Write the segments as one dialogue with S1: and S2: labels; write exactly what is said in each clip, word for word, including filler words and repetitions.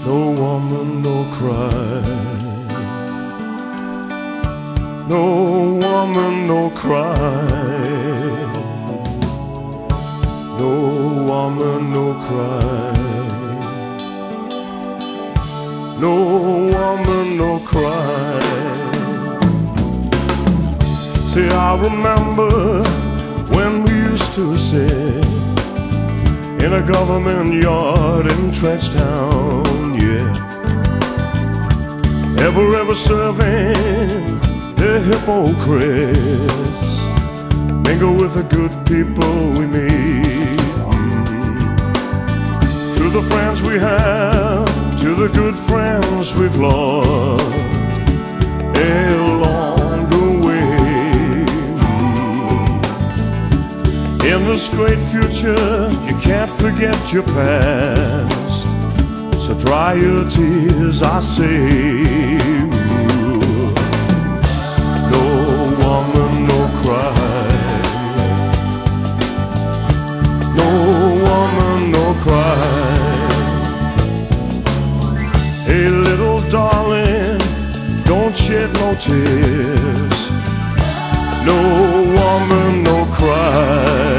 S1: No woman, no cry. No woman, no cry. No woman, no cry. No woman, no cry. See, I remember when we used to sit in a government yard in Trench Town, yeah. Ever, ever serving the hypocrites, mingle with the good people we meet. Mm-hmm. To the friends we have, to the good friends we've lost along the way. In this great future, you can't forget your past, so dry your tears, I say. No woman, no cry. No woman, no cry. Hey, little darling, don't shed no tears. No woman, no cry.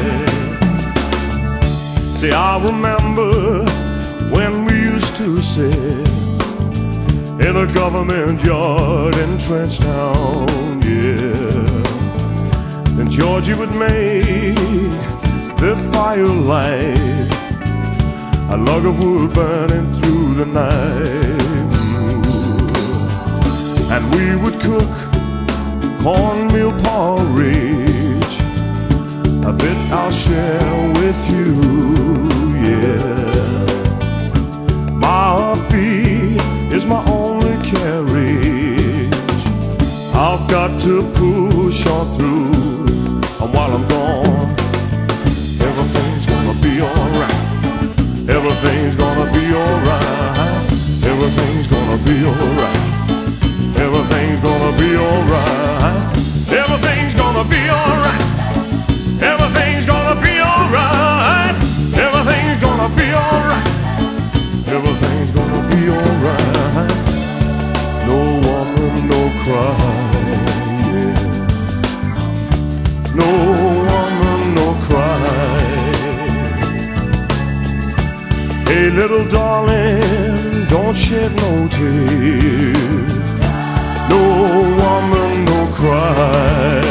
S1: See, I remember when we used to sit in a government yard in Trench Town, yeah. And Georgie would make the firelight, a log of wood burning through the night. And we would cook cornmeal porridge, a bit I'll share with you, yeah. My feet is my only carriage. I've got to push on through, and while I'm gone, everything's gonna be alright. Everything's gonna be alright. Everything's gonna be alright. Everything's gonna be alright. Everything's gonna be alright. Everything's gonna be alright. Everything's gonna be alright. Everything's gonna be alright. No woman, no cry, yeah. No woman, no cry. Hey, little darling, don't shed no tears. No woman, no cry.